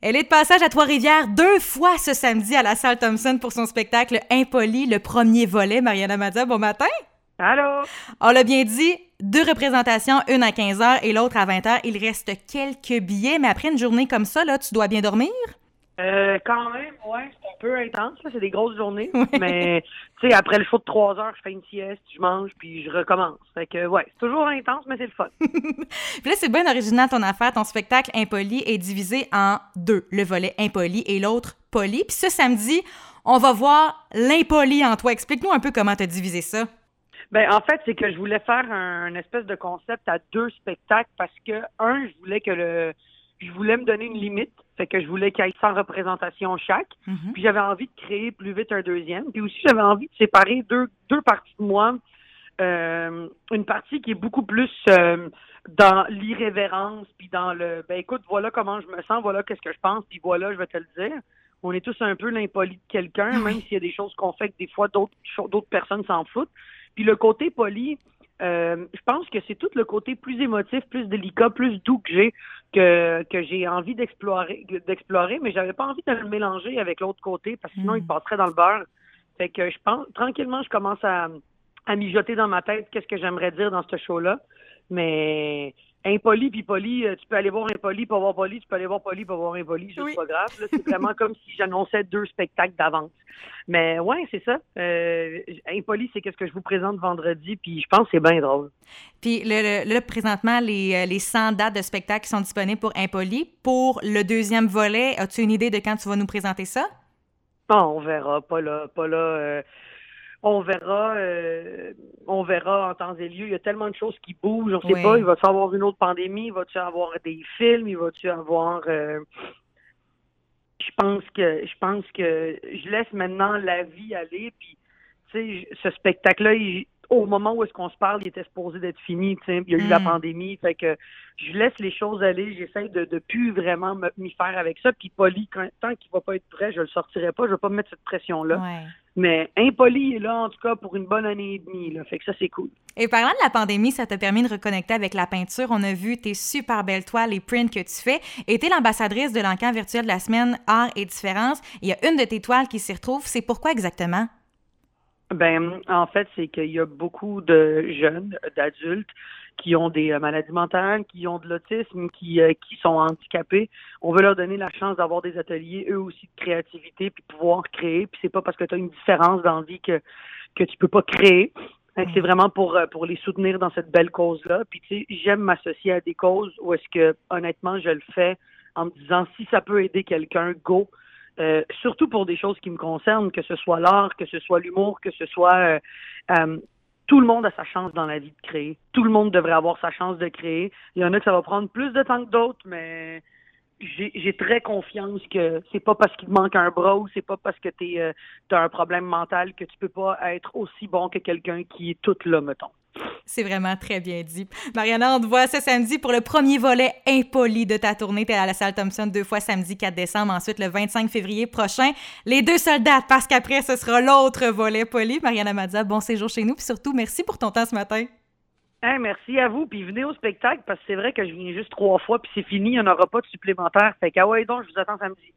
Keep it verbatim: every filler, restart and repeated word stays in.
Elle est de passage à Trois-Rivières deux fois ce samedi à la salle Thompson pour son spectacle Impoli, le premier volet. Mariana Mazza, bon matin! Allô? On l'a bien dit, deux représentations, une à quinze heures et l'autre à vingt heures. Il reste quelques billets, mais après une journée comme ça, là, tu dois bien dormir? Euh, quand même, ouais, c'est un peu intense, là, c'est des grosses journées. Oui. Mais, tu sais, après le show de trois heures, je fais une sieste, je mange, puis je recommence. Fait que, ouais, c'est toujours intense, mais c'est le fun. Puis là, c'est bien original ton affaire. Ton spectacle Impoli est divisé en deux. Le volet Impoli et l'autre Poli. Puis ce samedi, on va voir l'impoli en toi. Explique-nous un peu comment tu as divisé ça. Ben, en fait, c'est que je voulais faire un, une espèce de concept à deux spectacles parce que, un, je voulais que le... Je voulais me donner une limite, fait que je voulais qu'il y ait cent représentations chaque. Mm-hmm. Puis j'avais envie de créer plus vite un deuxième. Puis aussi, j'avais envie de séparer deux, deux parties de moi. Euh, une partie qui est beaucoup plus euh, dans l'irrévérence, puis dans le, ben écoute, voilà comment je me sens, voilà qu'est-ce que je pense, puis voilà, je vais te le dire. On est tous un peu l'impoli de quelqu'un, même s'il y a des choses qu'on fait que des fois d'autres d'autres personnes s'en foutent. Puis le côté poli, euh, je pense que c'est tout le côté plus émotif, plus délicat, plus doux que j'ai, que que j'ai envie d'explorer, d'explorer, mais j'avais pas envie de le mélanger avec l'autre côté, parce que sinon Mm. il passerait dans le beurre. Fait que je pense, tranquillement, je commence à à mijoter dans ma tête qu'est-ce que j'aimerais dire dans ce show-là. Mais impoli puis poli, tu peux aller voir impoli pour voir poli, tu peux aller voir poli pour voir impoli, c'est Oui. pas grave. Là, c'est vraiment comme si j'annonçais deux spectacles d'avance. Mais ouais, c'est ça. Euh, impoli, c'est qu'est-ce que je vous présente vendredi, puis je pense que c'est bien drôle. Puis le, le, là, présentement, les, les cent dates de spectacles qui sont disponibles pour Impoli. Pour le deuxième volet, as-tu une idée de quand tu vas nous présenter ça? Bon, on verra, pas là, pas là. Euh, On verra, euh, on verra en temps et lieu. Il y a tellement de choses qui bougent. On ne sait Oui. pas, il va-tu avoir une autre pandémie? Il va-tu avoir des films? Il va-tu avoir... Euh, je pense que je pense que je laisse maintenant la vie aller. Puis, tu sais, ce spectacle-là, il, au moment où est-ce qu'on se parle, il était supposé d'être fini. Tu sais, il y a eu Mm. la pandémie. Fait que je laisse les choses aller. J'essaie de de plus vraiment me- m'y faire avec ça. Puis, poli, quand, tant qu'il va pas être prêt, je le sortirai pas. Je vais pas me mettre cette pression-là. Ouais. Mais impoli est là, en tout cas, pour une bonne année et demie. Là. Fait que ça, c'est cool. Et parlant de la pandémie, ça t'a permis de reconnecter avec la peinture. On a vu tes super belles toiles, les prints que tu fais. Et t'es l'ambassadrice de l'encan virtuel de la semaine Art et Différence. Il y a une de tes toiles qui s'y retrouve. C'est pourquoi exactement? Ben, en fait, c'est qu'il y a beaucoup de jeunes, d'adultes, qui ont des euh, maladies mentales, qui ont de l'autisme, qui euh, qui sont handicapés. On veut leur donner la chance d'avoir des ateliers, eux aussi, de créativité, puis pouvoir créer. Puis c'est pas parce que tu as une différence d'envie que que tu peux pas créer. Fait que c'est vraiment pour euh, pour les soutenir dans cette belle cause-là. Puis tu sais, j'aime m'associer à des causes où est-ce que, honnêtement, je le fais en me disant si ça peut aider quelqu'un, go. Euh, surtout pour des choses qui me concernent, que ce soit l'art, que ce soit l'humour, que ce soit... Euh, euh, tout le monde a sa chance dans la vie de créer. Tout le monde devrait avoir sa chance de créer. Il y en a que ça va prendre plus de temps que d'autres, mais j'ai, j'ai très confiance que c'est pas parce qu'il te manque un bras ou c'est pas parce que t'es, euh, t'as un problème mental que tu peux pas être aussi bon que quelqu'un qui est tout là, mettons. C'est vraiment très bien dit. Mariana, on te voit ce samedi pour le premier volet impoli de ta tournée. T'es à la salle Thompson deux fois samedi quatre décembre, ensuite le vingt-cinq février prochain. Les deux seules dates, parce qu'après, ce sera l'autre volet poli. Mariana Mazza, bon séjour chez nous. Puis surtout, merci pour ton temps ce matin. Hey, merci à vous, puis venez au spectacle, parce que c'est vrai que je viens juste trois fois, puis c'est fini, il n'y en aura pas de supplémentaire. Fait que, ah ouais, donc, je vous attends samedi.